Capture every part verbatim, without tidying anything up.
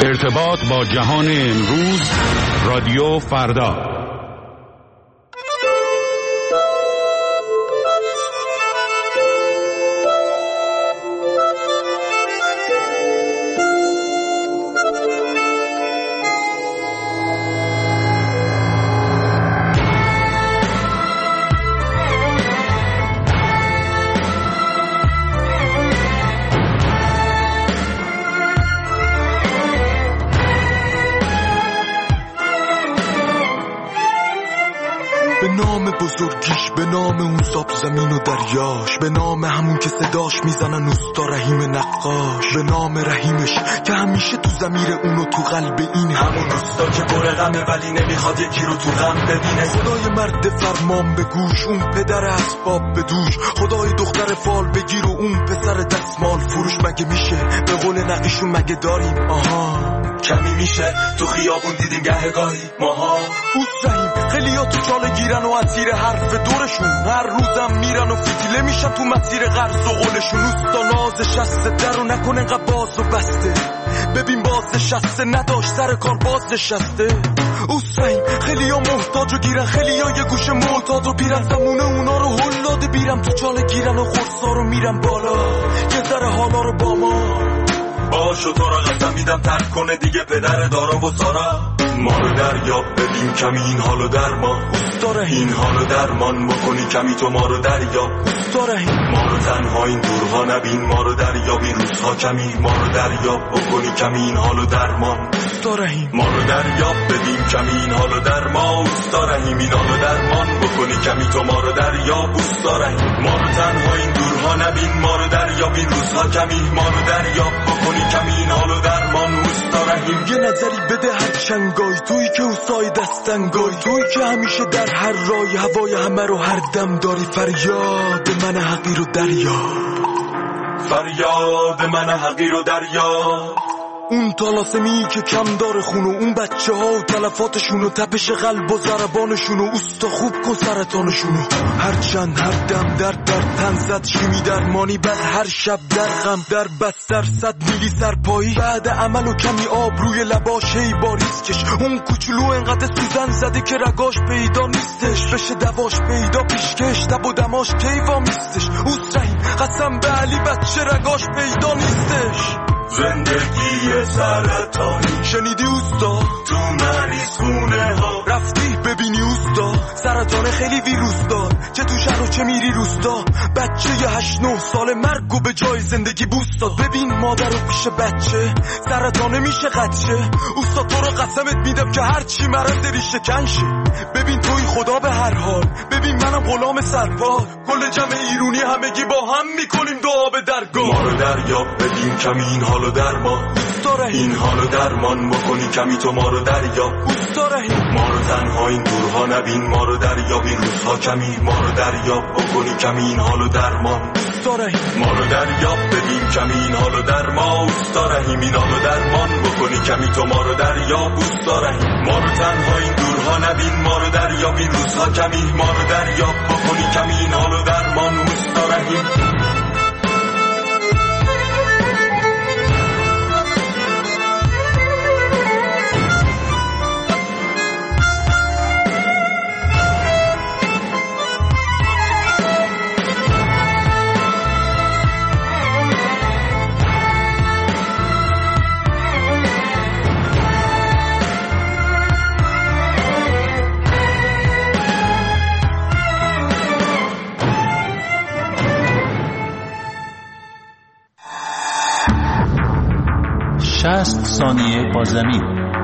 ارتباط با جهان امروز، رادیو فردا. به نام بزرگیش، به نام اون زاب زمین و دریاش، به نام همون که صداش میزنن اوستا رحیم نقاش، به نام رحیمش که همیشه تو ضمیر اونو تو قلب این همون اوستا که پر غمه ولی نمیخواد یکی رو تو غم ببینه. خدای مرد فرمان به گوش، اون پدر اسباب به دوش، خدای دختر فال بگیر و اون پسر دستمال فروش. مگه میشه به قول نقیشون مگه داریم آها کمی میشه تو خیابون دیدیم گهگاهی ماها اوسریم. خیلی ها تو چاله گیرن و اسیر حرف دورشون، هر روزم میرن و فتیله میشن تو مسیر قرض و قولشون. اوستا ناز شسته در رو نکنه انقدر باز و بسته، ببین باز نشسته نداشت سر کار باز نشسته. اوسریم خیلی ها محتاج و گیرن، خیلی ها یه گوشه معتاد و بیرن، زمونه اونا رو هلاده بیرم تو چاله گیرن و خورسا رو میرن بالا یه ذره حالا رو با ما باشو. تو را قسم میدم ترک کنه دیگه پدر دارا و سارا. ما رو دریاب ببین کمی این حالو درمان، اوستا این حالو درمان بکنی کمی تو ما رو دریاب. اوستا ما رو تنها این دورها نبین، ما رو دریاب این روزها کمی، ما رو دریاب بکنی کمی این حالو درمان. اوستا ما رو دریاب ببین کمی این حالو درمان، اوستا رحیم این حالو درمان بکنی کمی تو ما رو دریاب. اوستا ما رو تنها این دورها نبین، ما رو دریاب این روزها کمی، ما رو دریاب بکنی کمی این حالو درمان. اوستا رحیم یه نظری بده هر چنگای، توی که اوستای دستنگای، توی که همیشه در هر رای هوای همه رو هر دم داری. فریاد من حقیر و دریا، فریاد من حقیر و دریا. اون طلاسمی که کم داره خونو، اون بچه ها و تلفاتشون و تپش قلب و ضربانشون و اوستا خوب کن سرطانشونو. هر چند هر دم در در تن زد شیمی درمانی، بعد هر شب در غم در بستر صد میلی سرپایی، بعد عمل و کمی آب روی لباش هی باریسکش. اون کوچولو انقدر سوزن زده که رگاش پیدا نیستش، بشه دواش پیدا پیشکش دب و دماش کیوا میستش. اوسریم قسم به علی بچه رگاش پیدا نیستش. زندگی سرطانی شنیدی اوستا تو مریض خونه ها، رفتی ببینی اوستا سرطان خیلی ویروس دار، چه تو شهر و چه میری روستا. بچه یه هشت نه سال مرگ و به جای زندگی بوست داد. ببین مادر رو پیش بچه سرطانه میشه قدشه. اوستا تو رو قسمت میدم که هر چی مرض ریشه کنشه. ببین توی خدا به هر حال، ببین منم غلام سرپا، کل جمع ایرونی همگی با هم میکنیم دعا به درگاه. ما رو دریاب ببین کمی این حالو درمان، این حالو درمان بکنی کمی تو ما رو دریاب. ما رو تنها این دورها نبین، ما رو دریاب این روزها کمی، ما رو دریاب بکنی کمی این حالو درمان. ما رو دریاب ببین کمی این حالو درمان، اوستا رحیم این حالو درمان بکنی کمی تو ما رو دریاب. اوستا رحیم ما رو تنها این دورها نبین، ما رو دریاب این روزها کمی، ما رو دریاب بکنی کمی این حالو درمان. اوستا رحیم شصت ثانیه با زمین.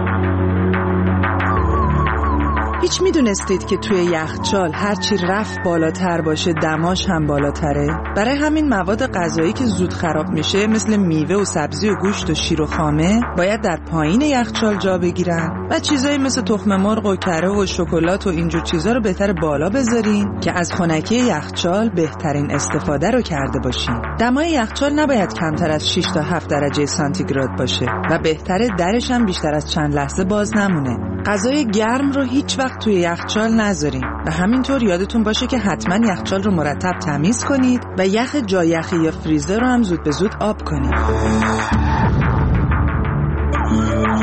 هیچ میدونستید که توی یخچال هرچی رفت بالاتر باشه دماش هم بالاتره؟ برای همین مواد غذایی که زود خراب میشه مثل میوه و سبزی و گوشت و شیر و خامه باید در پایین یخچال جا بگیرن و چیزایی مثل تخم مرغ و کره و شکلات و اینجور چیزا رو بهتر بالا بذارین که از خنکی یخچال بهترین استفاده رو کرده باشین. دمای یخچال نباید کمتر از شش تا هفت درجه سانتیگراد باشه و بهتره درش هم بیشتر از چند لحظه باز نمونه. غذای گرم رو هیچ وقت توی یخچال نذارین و همینطور یادتون باشه که حتما یخچال رو مرتب تمیز کنید و یخ جا یخی یا فریزر رو هم زود به زود آب کنید.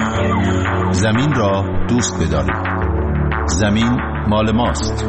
زمین را دوست بدارید. زمین مال ماست.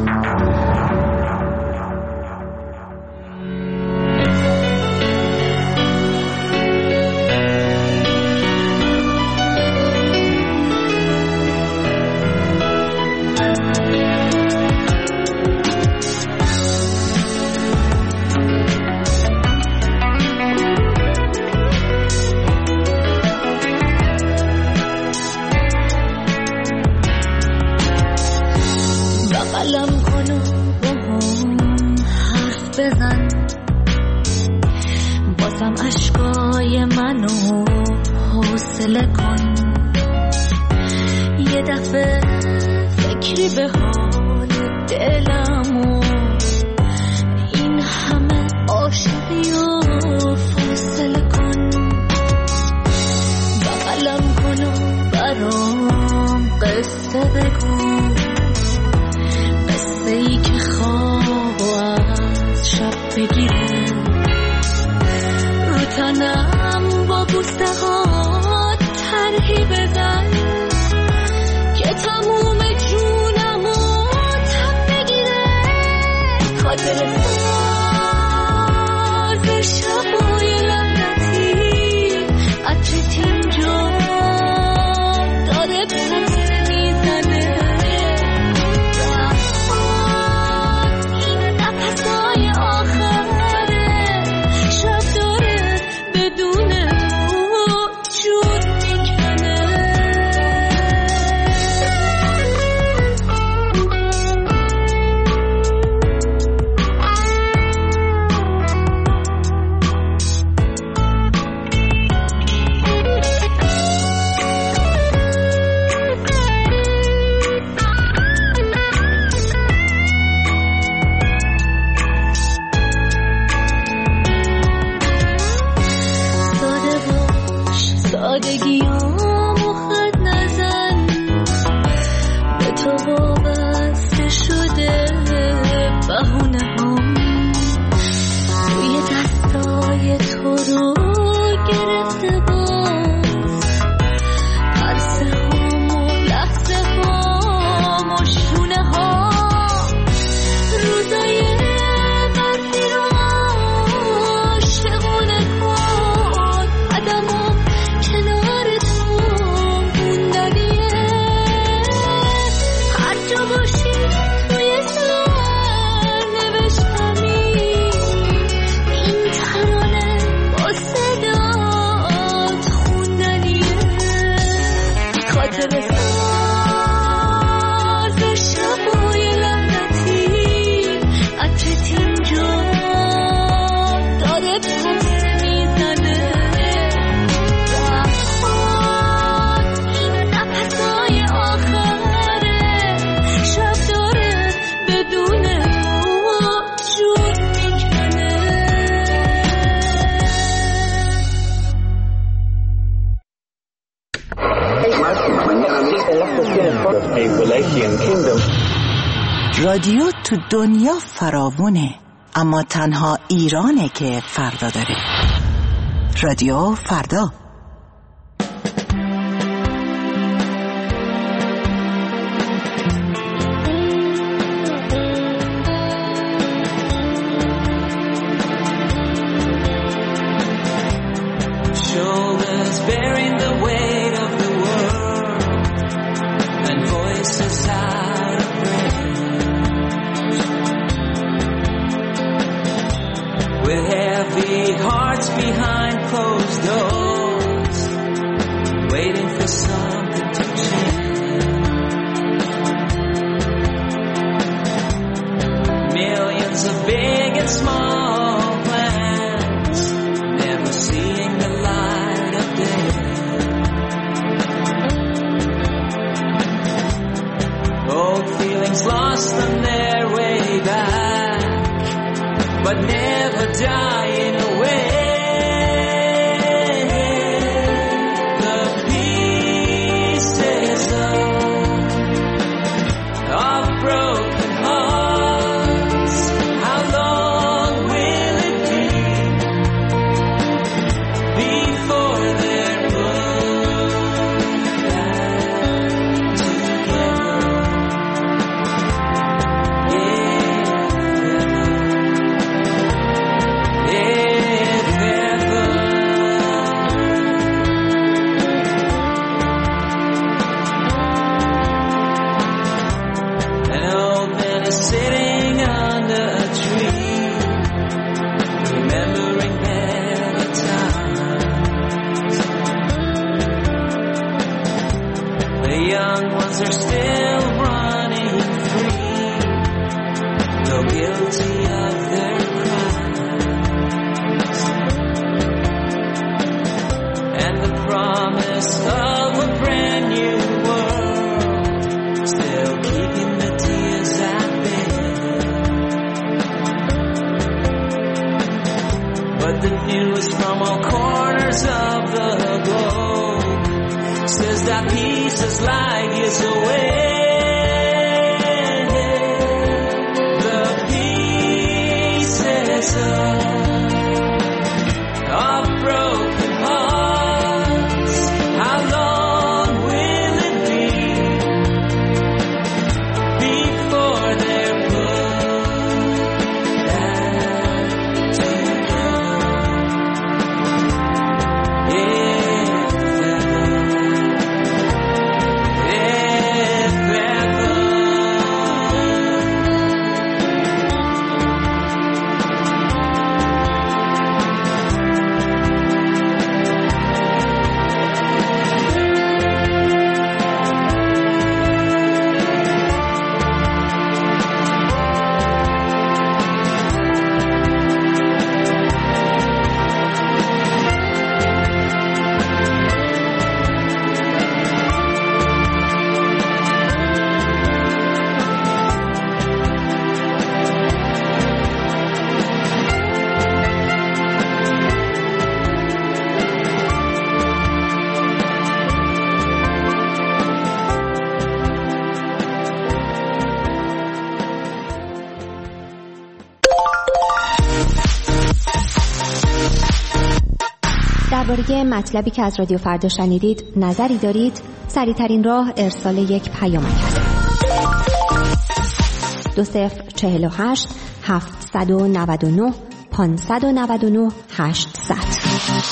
رادیو تو دنیا فراوونه، اما تنها ایرانه که فردا داره. رادیو فردا. With heavy hearts behind closed doors, young ones are still running free, though guilty of their crimes. And the promise of a brand new world still keeping the tears at bay. But the news from all corners of the globe says that peace is like years away. The pieces of, of broken hearts, how long will it be before they're put back together? درباره مطلبی که از رادیو فردا شنیدید نظری دارید؟ سریع‌ترین راه ارسال یک پیامک است. دو صفر چهل و هشت هفتصد و نود و نه پانصد و نود و نه هشتصد.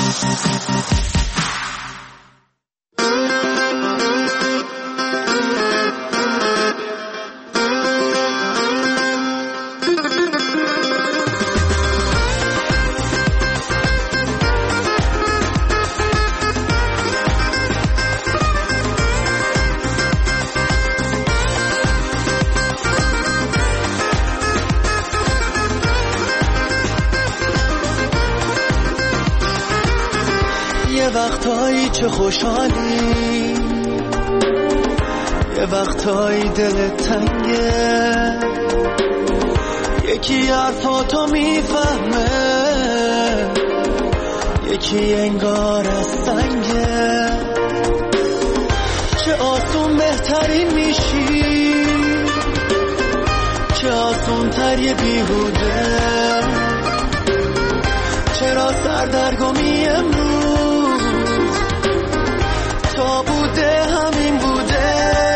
وقتایی چه خوشحالی، یه وقتایی دلت تنگه، یکی حرفاتو میفهمه، یکی انگار از سنگه. چه آسون بهترین میشی، چه آسون تر یه بیهوده. چرا سردرگمی امروز تا بوده همین بوده.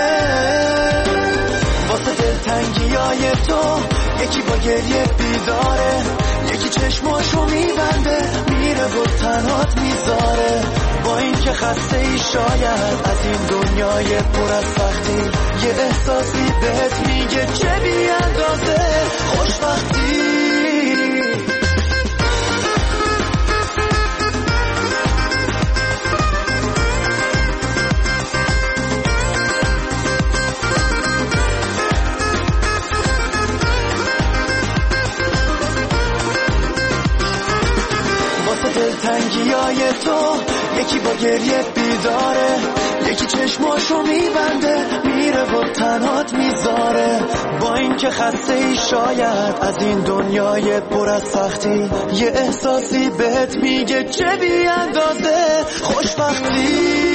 واسه دلتنگی های تو یکی با گریه بیداره، یکی چشماشو میبنده میره و تنهات میذاره. با این که خسته ای شاید از این دنیای پر از سختی، یه احساسی بهت میگه چه بی اندازه خوشبختی. دلتنگی های تو یکی با گریه بیداره، یکی چشماشو میبنده میره و تنهات میذاره. با این که خسته ای شاید از این دنیای پر از سختی، یه احساسی بهت میگه چه بی اندازه خوشبختی.